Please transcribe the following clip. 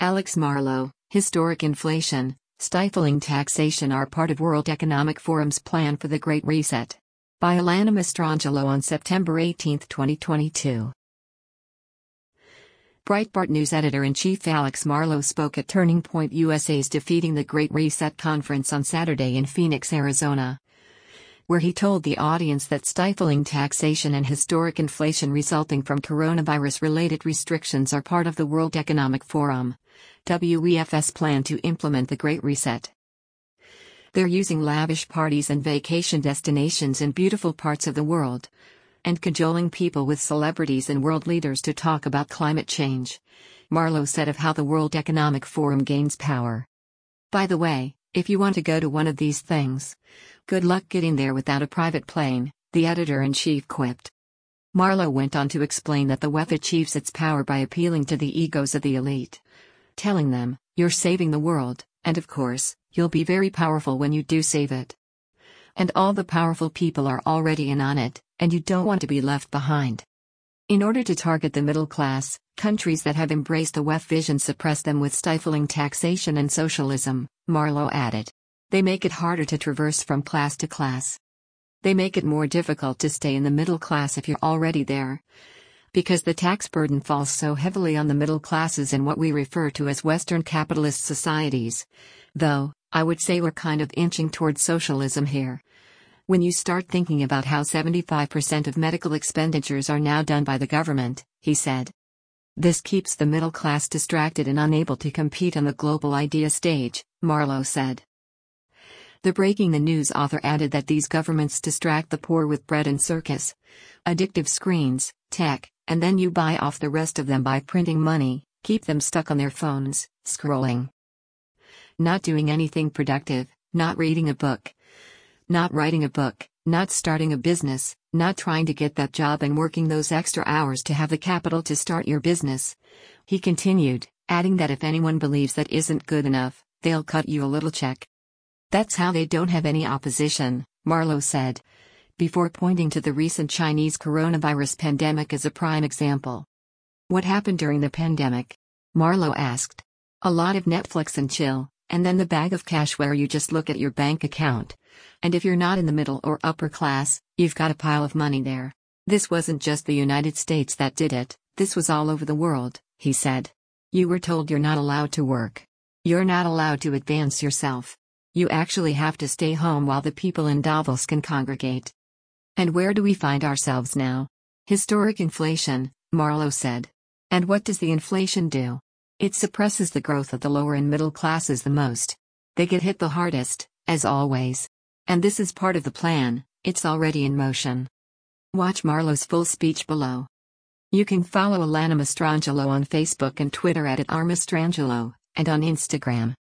Alex Marlow, Historic Inflation, Stifling Taxation are part of World Economic Forum's plan for the Great Reset. By Alana Mastrangelo on September 18, 2022. Breitbart News editor-in-chief Alex Marlow spoke at Turning Point USA's Defeating the Great Reset conference on Saturday in Phoenix, Arizona, where he told the audience that stifling taxation and historic inflation resulting from coronavirus-related restrictions are part of the World Economic Forum (WEF's) plan to implement the Great Reset. They're using lavish parties and vacation destinations in beautiful parts of the world, and cajoling people with celebrities and world leaders to talk about climate change, Marlow said of how the World Economic Forum gains power. By the way, if you want to go to one of these things, good luck getting there without a private plane, the editor-in-chief quipped. Marlow went on to explain that the WEF achieves its power by appealing to the egos of the elite, telling them, "You're saving the world, and of course, you'll be very powerful when you do save it. And all the powerful people are already in on it, and you don't want to be left behind." In order to target the middle class, countries that have embraced the WEF vision suppress them with stifling taxation and socialism, Marlow added. They make it harder to traverse from class to class. They make it more difficult to stay in the middle class if you're already there, because the tax burden falls so heavily on the middle classes in what we refer to as Western capitalist societies. Though, I would say we're kind of inching towards socialism here, when you start thinking about how 75% of medical expenditures are now done by the government, he said. This keeps the middle class distracted and unable to compete on the global idea stage, Marlow said. The Breaking the News author added that these governments distract the poor with bread and circus, addictive screens, tech, and then you buy off the rest of them by printing money, keep them stuck on their phones, scrolling. Not doing anything productive, not reading a book, not writing a book, not starting a business, not trying to get that job and working those extra hours to have the capital to start your business. He continued, adding that if anyone believes that isn't good enough, they'll cut you a little check. That's how they don't have any opposition, Marlow said, before pointing to the recent Chinese coronavirus pandemic as a prime example. What happened during the pandemic? Marlow asked. A lot of Netflix and chill, and then the bag of cash where you just look at your bank account. And if you're not in the middle or upper class, you've got a pile of money there. This wasn't just the United States that did it, this was all over the world, he said. You were told you're not allowed to work. You're not allowed to advance yourself. You actually have to stay home while the people in Davos can congregate. And where do we find ourselves now? Historic inflation, Marlow said. And what does the inflation do? It suppresses the growth of the lower and middle classes the most. They get hit the hardest, as always. And this is part of the plan, it's already in motion. Watch Marlow's full speech below. You can follow Alana Mastrangelo on Facebook and Twitter at @rmastrangelo, and on Instagram.